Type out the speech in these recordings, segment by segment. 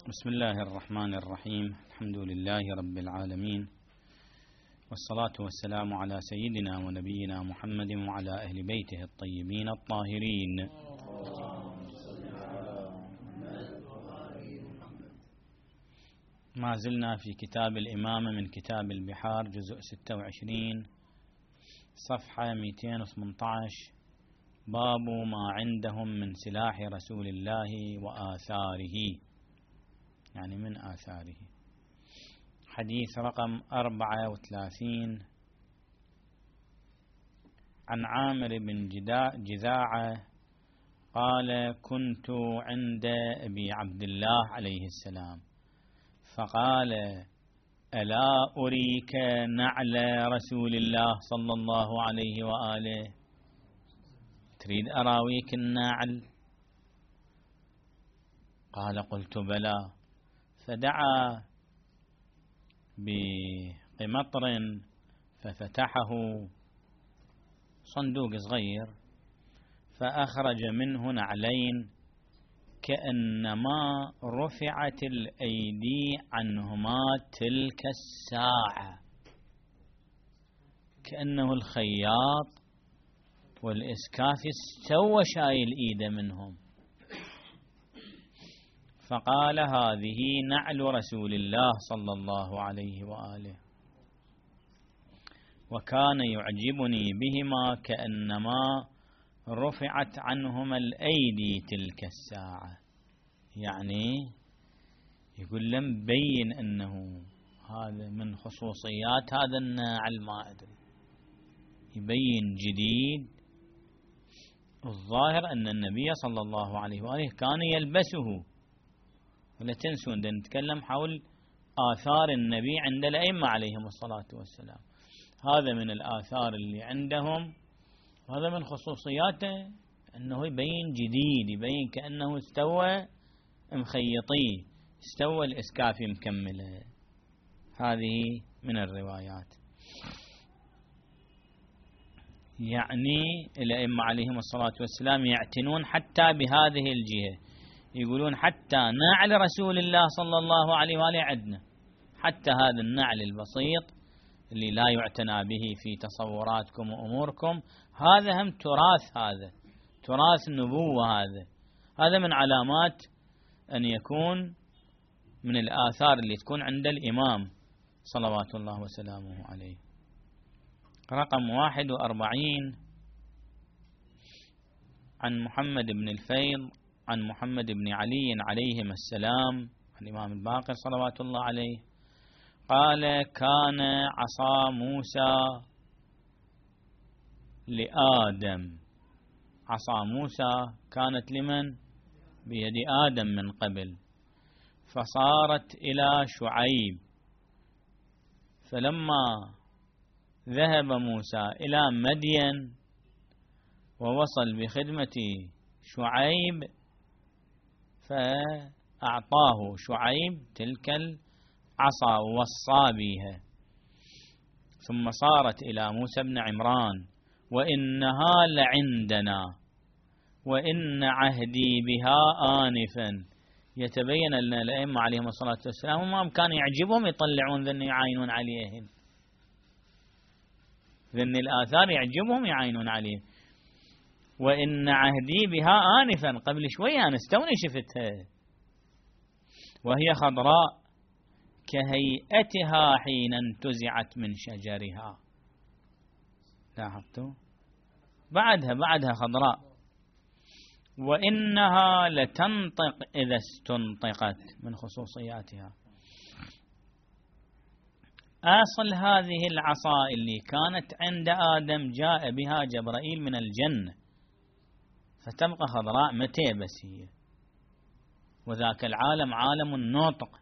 بسم الله الرحمن الرحيم. الحمد لله رب العالمين، والصلاة والسلام على سيدنا ونبينا محمد وعلى أهل بيته الطيبين الطاهرين. ما زلنا في كتاب الإمامة من كتاب البحار، جزء 26 صفحة 218، باب ما عندهم من سلاح رسول الله وآثاره، يعني من آثاره. حديث رقم 34 عن عامر بن جذاعة قال: كنت عند أبي عبد الله عليه السلام فقال: ألا أريك نعل رسول الله صلى الله عليه وآله؟ تريد أراويك النعل؟ قال: قلت بلى. فدعا بقمطر ففتحه، صندوق صغير، فأخرج منه نعلين كأنما رفعت الأيدي عنهما تلك الساعة، كأنه الخياط والإسكافي استوى شايل إيده منهم. فقال: هذه نعل رسول الله صلى الله عليه وآله، وكان يعجبني بهما كأنما رفعت عنهما الأيدي تلك الساعة. يعني يقول لم بين أنه هذا من خصوصيات هذا النعل، ما أدري، يبين جديد. الظاهر أن النبي صلى الله عليه وآله كان يلبسه. ولا تنسون نتكلم حول آثار النبي عند الأئمة عليهم الصلاة والسلام. هذا من الآثار اللي عندهم، وهذا من خصوصياته أنه يبين جديد، يبين كأنه استوى مخيطيه، استوى الإسكافي مكمله. هذه من الروايات. يعني الأئمة عليهم الصلاة والسلام يعتنون حتى بهذه الجهة، يقولون حتى نعل رسول الله صلى الله عليه وآله عندنا، حتى هذا النعل البسيط اللي لا يعتنى به في تصوراتكم وأموركم، هذا هم تراث، هذا تراث النبوة. هذا من علامات أن يكون من الآثار اللي تكون عند الإمام صلوات الله وسلامه عليه. رقم 41 عن محمد بن الفيض عن محمد بن علي عليهم السلام، الإمام الباقر صلوات الله عليه، قال: كان عصا موسى لآدم. عصا موسى كانت لمن؟ بيد آدم من قبل، فصارت إلى شعيب. فلما ذهب موسى إلى مدين ووصل بخدمة شعيب، فأعطاه شعيب تلك العصا ووصى بها. ثم صارت إلى موسى بن عمران: وإنها لعندنا وإن عهدي بها آنفا. يتبين لنا الأئمة عليهم الصلاة والسلام وما كان يعجبهم يطلعون ذن يعاينون عليهن، ذن الآثار يعجبهم يعاينون عليه. وإن عهدي بها آنفا، قبل شوية أنا استوني شفتها، وهي خضراء كهيئتها حين انتزعت من شجرها. لاحظتوا؟ بعدها خضراء. وإنها لتنطق إذا استنطقت، من خصوصياتها. أصل هذه العصا اللي كانت عند آدم جاء بها جبرائيل من الجنة، فتبقى خضراء متى بس هي، وذاك العالم عالم النطق.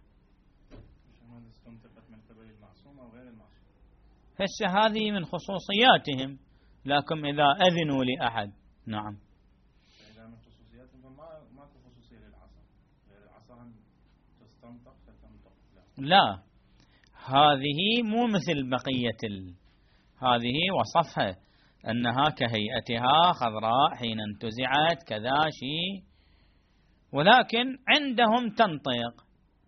هسه هذه من خصوصياتهم، لكن إذا أذنوا لأحد. نعم. إذا من خصوصياتهم ماكو خصوصية للعصا، العصا تستنطق فتنطق. لا، هذه مو مثل بقية هذه وصفها أنها كهيئتها خضراء حين انتزعت كذا شيء، ولكن عندهم تنطق.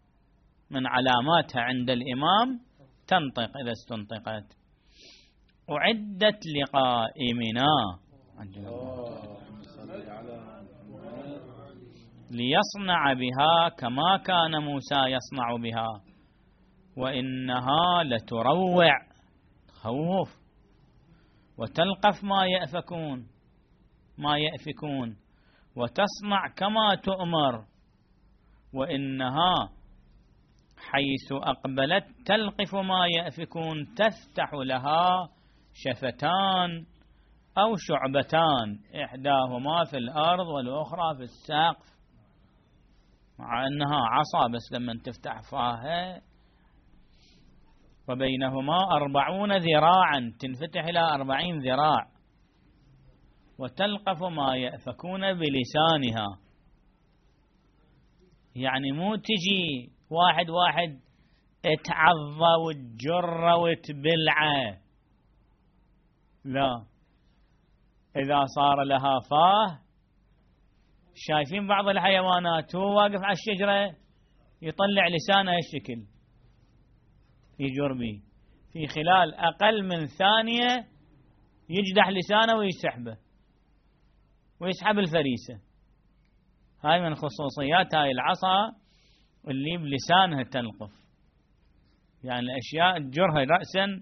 من علاماتها عند الإمام تنطق إذا استنطقت. أعدت لقائمنا ليصنع بها كما كان موسى يصنع بها، وإنها لتروع تخوف وتلقف ما يأفكون وتصنع كما تؤمر، وإنها حيث أقبلت تلقف ما يأفكون تفتح لها شفتان أو شعبتان، إحداهما في الأرض والأخرى في السقف، مع أنها عصا بس لما تفتح فاها وبينهما 40 ذراعا تنفتح إلى 40 ذراع، وتلقف ما يأفكون بلسانها. يعني مو تجي واحد اتعظى وتجر وتبلعه، لا، إذا صار لها فاه. شايفين بعض الحيوانات هو واقف على الشجرة يطلع لسانه هالشكل يجر بيه، في خلال أقل من ثانية يجدح لسانه ويسحبه ويسحب الفريسة. هاي من خصوصيات هاي العصا اللي بلسانها تلقف، يعني الأشياء تجرها رأسا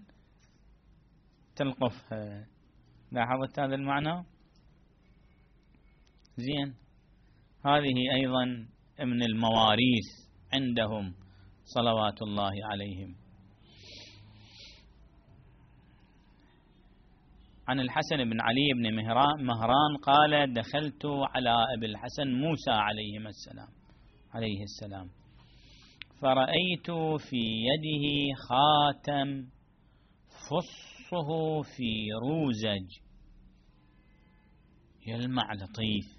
تلقفها. لاحظت هذا المعنى؟ زين. هذه أيضا من المواريث عندهم صلوات الله عليهم. عن الحسن بن علي بن مهران قال: دخلت على أبي الحسن موسى عليه السلام فرأيت في يده خاتم فصه في روزج يلمع لطيف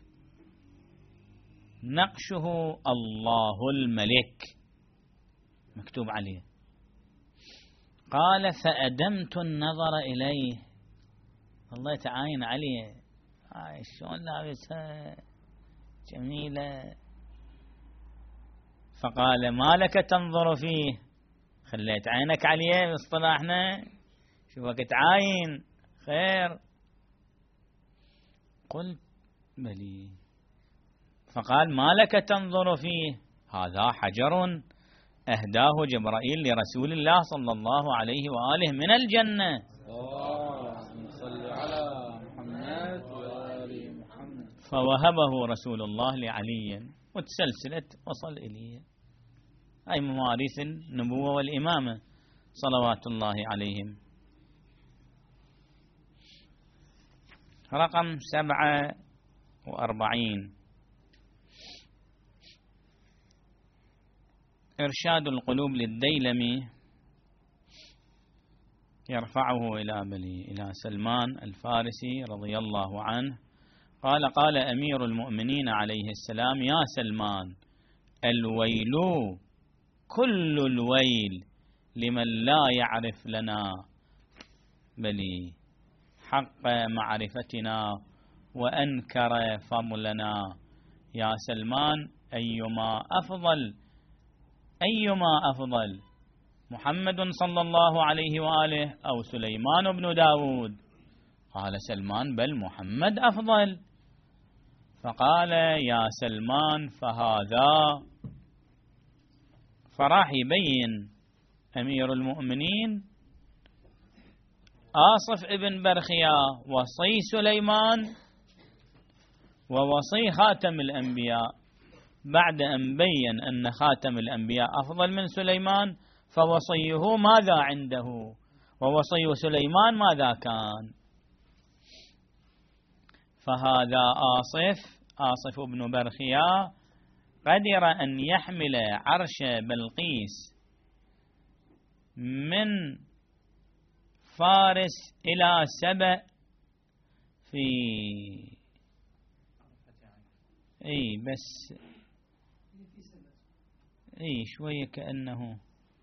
نقشه الله الملك مكتوب عليه. قال: فأدمت النظر إليه، الله يتعاين عليه، شلون لابسها جميلة. فقال: ما لك تنظر فيه؟ خليت عينك عليه باصطلاحنا، شوفك تعاين خير. قلت: بلي. فقال: ما لك تنظر فيه؟ هذا حجر أهداه جبرائيل لرسول الله صلى الله عليه وآله من الجنة. صل على محمد وآل محمد. فوهبه رسول الله لعلي وتسلسلت وصل إليه. أي مواريث النبوة والإمامة صلوات الله عليهم. رقم 47 إرشاد القلوب للديلمي يرفعه إلى سلمان الفارسي رضي الله عنه قال: قال أمير المؤمنين عليه السلام: يا سلمان، الويل كل الويل لمن لا يعرف لنا بلي حق معرفتنا وأنكر فضلنا. يا سلمان، أيما أفضل محمد صلى الله عليه وآله أو سليمان بن داود؟ قال سلمان: بل محمد أفضل. فقال: يا سلمان، فهذا. فراح يبين أمير المؤمنين آصف ابن برخيا وصي سليمان ووصي خاتم الأنبياء. بعد أن بين أن خاتم الأنبياء أفضل من سليمان، فوصيه ماذا عنده ووصي سليمان ماذا كان؟ فهذا آصف بن برخيا قدر أن يحمل عرش بلقيس من فارس إلى سبأ في بس شوية كأنه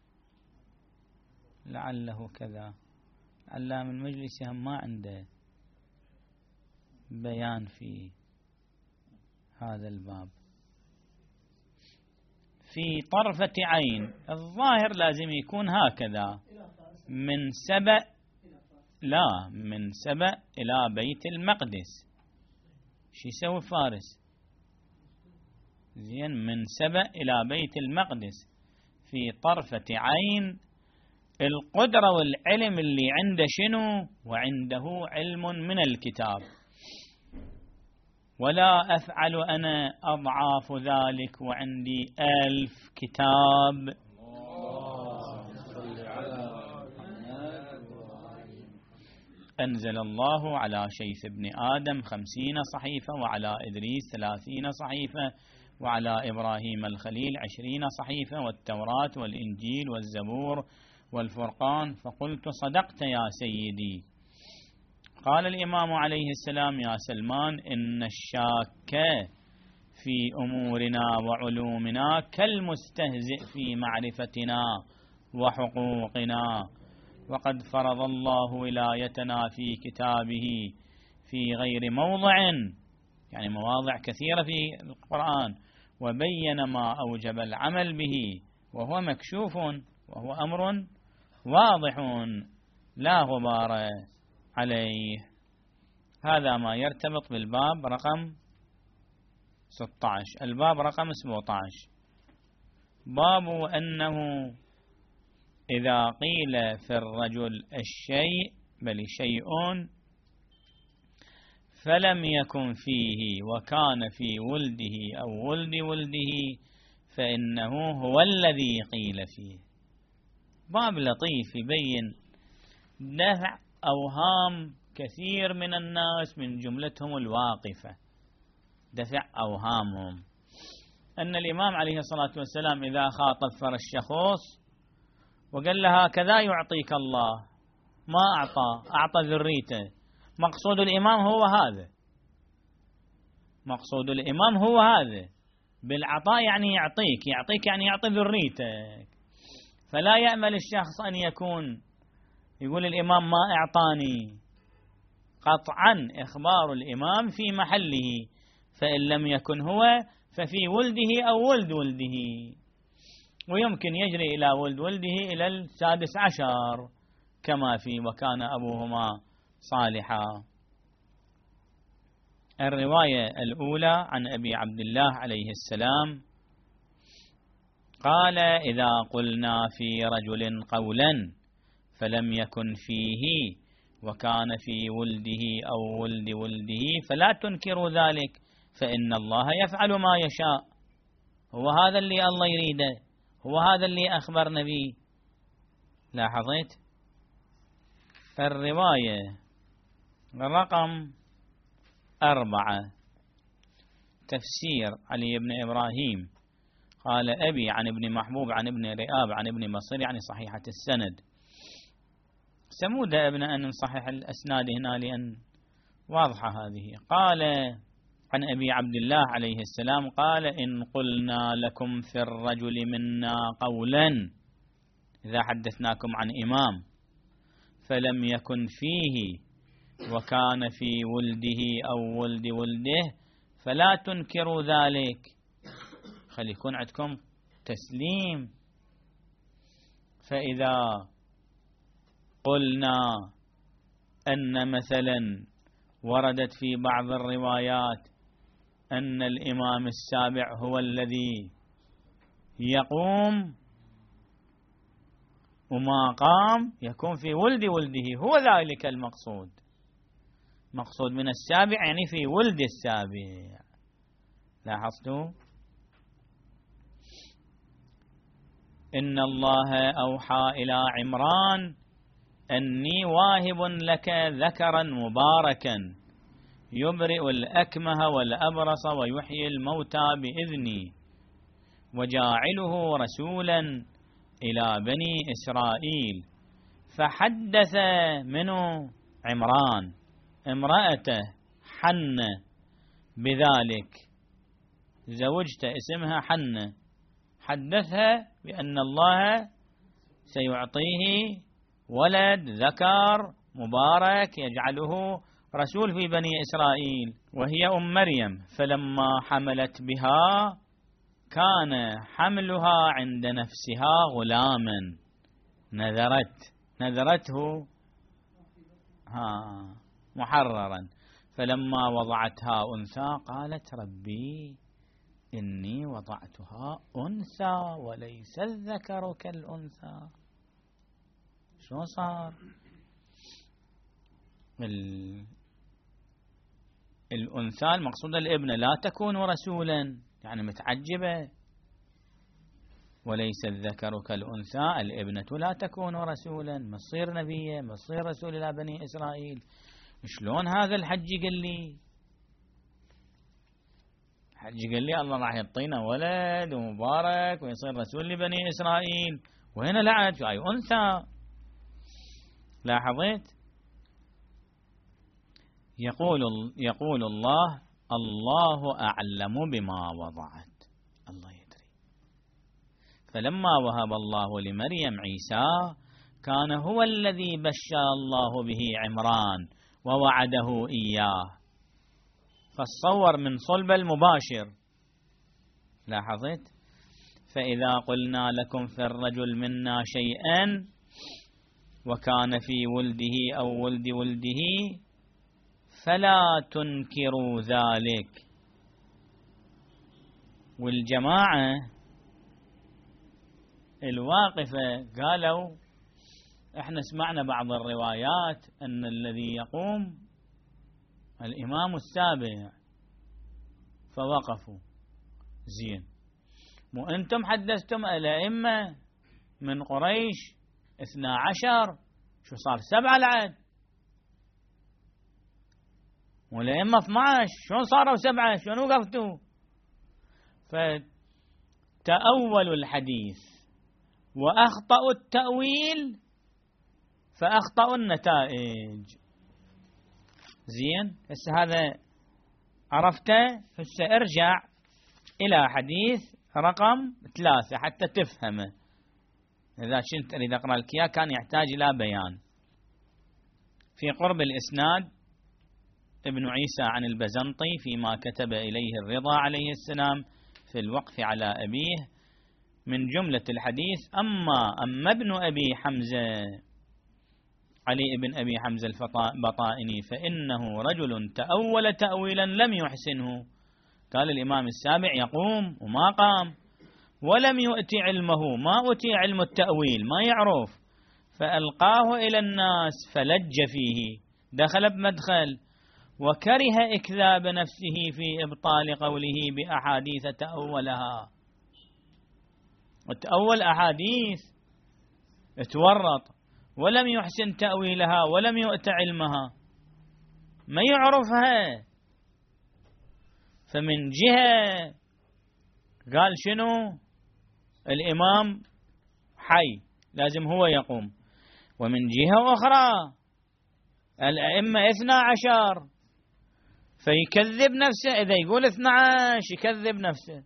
لعله كذا. علام المجلس هم ما عنده بيان في هذا الباب. في طرفة عين. الظاهر لازم يكون هكذا، من سبأ، لا، من سبأ إلى بيت المقدس. شو يسوي فارس؟ زين، من سبأ إلى بيت المقدس في طرفة عين. القدرة والعلم اللي عنده شنو؟ وعنده علم من الكتاب، ولا أفعل أنا أضعاف ذلك وعندي 1000 كتاب. أنزل الله على شيث بن آدم 50 صحيفة، وعلى إدريس 30 صحيفة، وعلى إبراهيم الخليل 20 صحيفة، والتوراة والإنجيل والزبور والفرقان. فقلت صدقت يا سيدي. قال الإمام عليه السلام: يا سلمان، إن الشاك في أمورنا وعلومنا كالمستهزئ في معرفتنا وحقوقنا، وقد فرض الله ولايتنا في كتابه في غير موضع، يعني مواضع كثيرة في القرآن، وبين ما أوجب العمل به، وهو مكشوف، وهو أمر واضح لا غبار عليه. هذا ما يرتبط بالباب رقم 16. الباب رقم 17 باب أنه إذا قيل في الرجل الشيء بل شيء فلم يكن فيه وكان في ولده أو ولد ولده فإنه هو الذي قيل فيه. باب لطيف يبين دفع أوهام كثير من الناس، من جملتهم الواقفة، دفع أوهامهم أن الإمام عليه الصلاة والسلام إذا خاطب فرشخوص وقال له هكذا يعطيك الله، ما أعطى ذريته. مقصود الإمام هو هذا، مقصود الإمام هو هذا، بالعطاء يعني يعطيك يعني يعطي ذريتك. فلا يأمل الشخص أن يكون يقول الإمام ما أعطاني. قطعا إخبار الإمام في محله، فإن لم يكن هو ففي ولده أو ولد ولده، ويمكن يجري إلى ولد ولده إلى 16 كما في وكان أبوهما صالحا. الرواية الأولى عن أبي عبد الله عليه السلام قال: إذا قلنا في رجل قولا فلم يكن فيه وكان في ولده أو ولد ولده فلا تنكروا ذلك، فإن الله يفعل ما يشاء. هو هذا اللي الله يريده، هو هذا اللي أخبرنا به. لاحظت؟ الرواية رقم 4 تفسير علي بن إبراهيم قال: أبي عن ابن محبوب عن ابن رئاب عن ابن مصر، يعني صحيحة السند. سمود ابن أن نصحح الأسناد هنا لأن واضحة هذه. قال عن أبي عبد الله عليه السلام قال: إن قلنا لكم في الرجل منا قولا، إذا حدثناكم عن إمام فلم يكن فيه وكان في ولده أو ولد ولده فلا تنكروا ذلك. خلي يكون عندكم تسليم. فإذا قلنا أن مثلا وردت في بعض الروايات أن الإمام السابع هو الذي يقوم وما قام، يكون في ولد ولده، هو ذلك المقصود. مقصود من السابع يعني في ولد السابع. لاحظتوا؟ إن الله أوحى إلى عمران أني واهب لك ذكرا مباركا يبرئ الأكمه والأبرص ويحيي الموتى بإذني وجاعله رسولا إلى بني إسرائيل. فحدث منه عمران امرأته حنة بذلك، زوجته اسمها حنة، حدثها بأن الله سيعطيه ولد ذكر مبارك يجعله رسول في بني إسرائيل، وهي أم مريم. فلما حملت بها كان حملها عند نفسها غلاما نذرته محررا، فلما وضعتها أنثى قالت ربي إني وضعتها أنثى وليس الذكر كالأنثى. شو صار؟ الأنثى المقصودة الابنة لا تكون رسولا، يعني متعجبة. وليس الذكر كالأنثى، الابنة لا تكون رسولا، ما تصير نبية، ما تصير رسول إلى بني إسرائيل. شلون هذا الحج قال لي؟ الحج قال لي الله راح يعطينا ولد ومبارك ويصير رسول لبني إسرائيل، وهنا لعت أي أنثى. لاحظت؟ يقول الله أعلم بما وضعت، الله يدري. فلما وهب الله لمريم عيسى كان هو الذي بشر الله به عمران ووعده إياه، فالصور من صلب المباشر. لاحظت؟ فإذا قلنا لكم في الرجل منا شيئا وكان في ولده أو ولد ولده فلا تنكروا ذلك. والجماعة الواقفة قالوا احنا سمعنا بعض الروايات أن الذي يقوم الإمام السابع، فوقفوا. زين، مو أنتم حدثتم الأئمة من قريش 12، شو صار 7 العد؟ والأئمة 12، شلون صاروا 7؟ شلون وقفتوا؟ فتأولوا الحديث وأخطأوا التأويل فأخطأوا النتائج. زين، هسه هذا عرفته. هسه ارجع إلى حديث رقم 3 حتى تفهمه. إذا كنت أريد أقرأ لك إياه كان يحتاج إلى بيان. في قرب الإسناد ابن عيسى عن البزنطي فيما كتب إليه الرضا عليه السلام في الوقف على أبيه من جملة الحديث: أما ابن أبي حمزة علي بن أبي حمزة البطائني فإنه رجل تأول تأويلا لم يحسنه. قال الإمام السابع يقوم وما قام، ولم يؤتي علمه، ما أتي علم التأويل، ما يعرف، فألقاه إلى الناس فلج فيه، دخل بمدخل، وكره إكذاب نفسه في إبطال قوله بأحاديث تأولها. وتأول أحاديث، اتورط، ولم يحسن تأويلها، ولم يؤت علمها، ما يعرفها. فمن جهة قال شنو؟ الإمام حي لازم هو يقوم. ومن جهة أخرى الأئمة 12، فيكذب نفسه. إذا يقول 12 يكذب نفسه.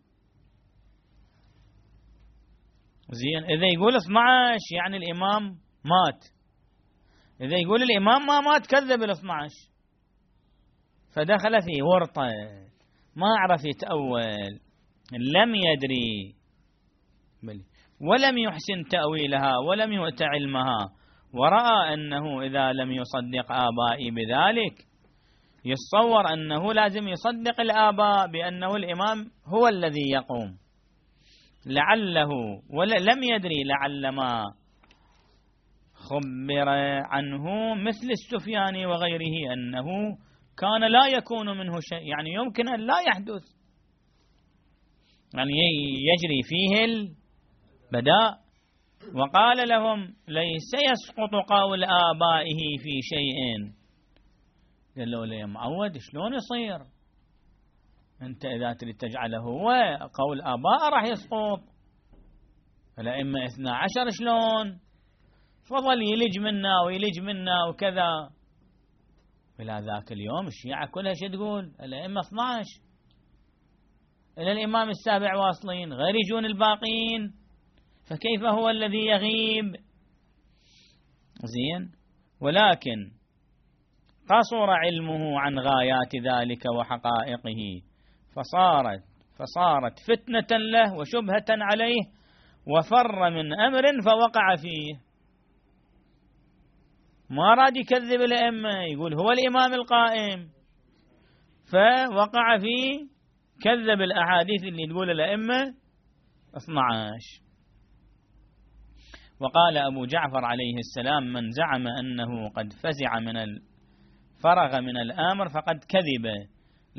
زين، إذا يقول 12 يعني الإمام مات، إذا يقول الإمام ما مات كذب 12. فدخل في ورطة، ما عرف يتأول، لم يدري ولم يحسن تأويلها ولم يؤت علمها، ورأى أنه إذا لم يصدق آبائي بذلك يتصور أنه لازم يصدق الآباء بأنه الإمام هو الذي يقوم، لعله لم يدري لعل ما خبر عنه مثل السفياني وغيره أنه كان لا يكون منه شيء، يعني يمكن أن لا يحدث، يعني يجري فيه البداء. وقال لهم ليس يسقط قول آبائه في شيء. قال له ليه معود شلون يصير؟ أنت إذا تريد تجعله هو قول آباء راح يسقط. الأئمة 12 شلون؟ فضل يلج منا ويلج منا وكذا. إلى ذاك اليوم الشيعة كلها شو تقول؟ الأئمة 12 إلى الإمام السابع واصلين، غير يجون الباقين، فكيف هو الذي يغيب؟ زين، ولكن قصر علمه عن غايات ذلك وحقائقه، فصارت فتنة له وشبهة عليه وفر من أمر فوقع فيه. ما راد يكذب الأئمة، يقول هو الإمام القائم، فوقع فيه كذب الأحاديث اللي تقول الأئمة 12. وقال أبو جعفر عليه السلام: من زعم أنه قد فزع فرغ من الأمر فقد كذب،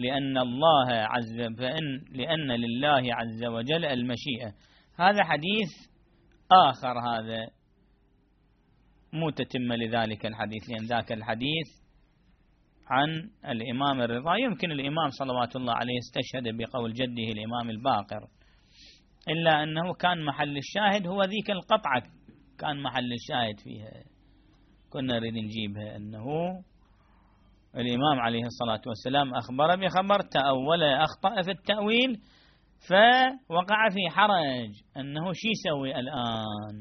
لأن لله عز وجل المشيئة. هذا حديث آخر، هذا مو تتم لذلك الحديث، لأن ذاك الحديث عن الإمام الرضا. يمكن الإمام صلوات الله عليه استشهد بقول جده الإمام الباقر، إلا أنه كان محل الشاهد هو ذيك القطعة، كان محل الشاهد فيها، كنا نريد نجيبها، أنه الإمام عليه الصلاة والسلام أخبر بخبر، تأول أخطأ في التأويل، فوقع في حرج أنه شي يسوي الآن.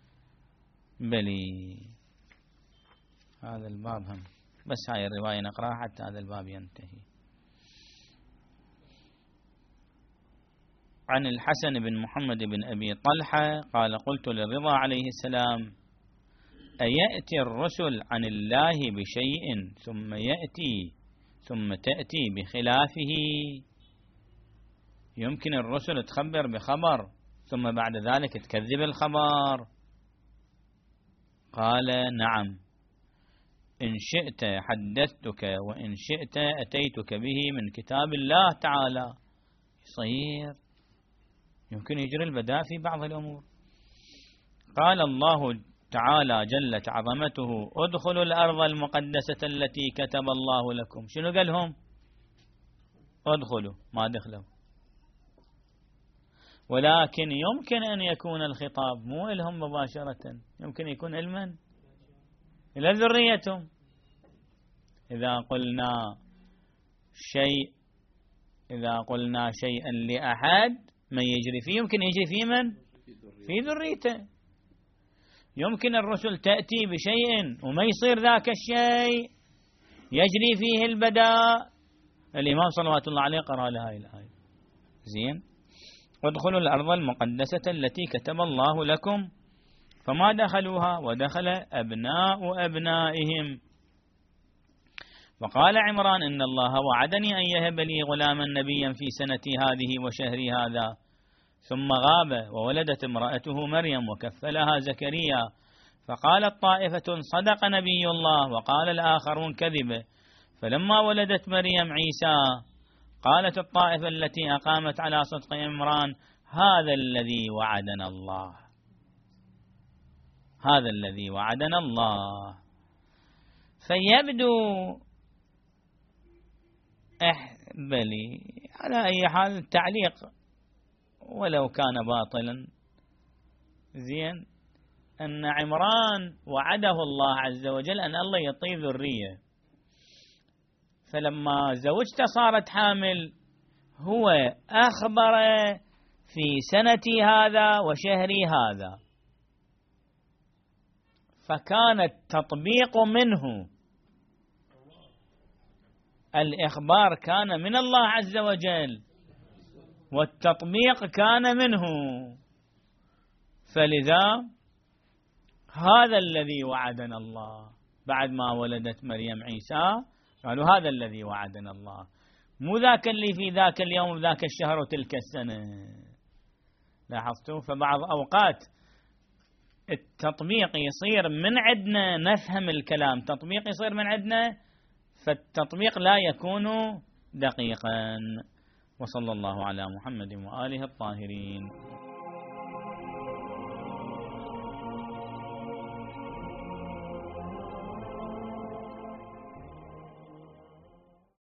بلي هذا الباب هم بس هاي الرواية نقرأها حتى هذا الباب ينتهي. عن الحسن بن محمد بن أبي طلحة قال: قلت للرضا عليه السلام: أيأتي الرسل عن الله بشيء ثم تأتي بخلافه؟ يمكن الرسل تخبر بخبر ثم بعد ذلك تكذب الخبر؟ قال: نعم، إن شئت حدثتك وإن شئت أتيتك به من كتاب الله تعالى. يصير يمكن يجري البداء في بعض الأمور. قال الله تعالى جلت عظمته: ادخلوا الأرض المقدسة التي كتب الله لكم. شنو قال لهم؟ ادخلوا، ما دخلوا. ولكن يمكن أن يكون الخطاب مو لهم مباشرة، يمكن يكون علما إلى ذريتهم. إذا قلنا شيئا لأحد من يجري فيه، يمكن يجري فيه من؟ في ذريته. يمكن الرسل تأتي بشيء وما يصير ذاك الشيء، يجري فيه البداء. الإمام صلوات الله عليه قرأ لها الآية. زين، وادخلوا الأرض المقدسة التي كتب الله لكم، فما دخلوها ودخل أبناء أبنائهم. وقال عمران: إن الله وعدني أن يهب لي غلاما نبيا في سنتي هذه وشهري هذا. ثم غاب وولدت امرأته مريم وكفلها زكريا. فقالت طائفة: صدق نبي الله، وقال الآخرون: كذب. فلما ولدت مريم عيسى قالت الطائفة التي أقامت على صدق عمران: هذا الذي وعدنا الله، هذا الذي وعدنا الله. فيبدو بلي على أي حال التعليق ولو كان باطلا، زين، أن عمران وعده الله عز وجل أن الله يعطيه ذرية، فلما زوجته صارت حامل هو أخبر في سنتي هذا وشهري هذا، فكان التطبيق منه، الإخبار كان من الله عز وجل والتطبيق كان منه. فلذا هذا الذي وعدنا الله. بعد ما ولدت مريم عيسى قالوا هذا الذي وعدنا الله، مو ذاك اللي في ذاك اليوم وذاك الشهر وتلك السنة. لاحظتوا؟ فبعض أوقات التطبيق يصير من عندنا، نفهم الكلام، تطبيق يصير من عندنا، فالتطبيق لا يكون دقيقا. وصلى الله على محمد وآله الطاهرين.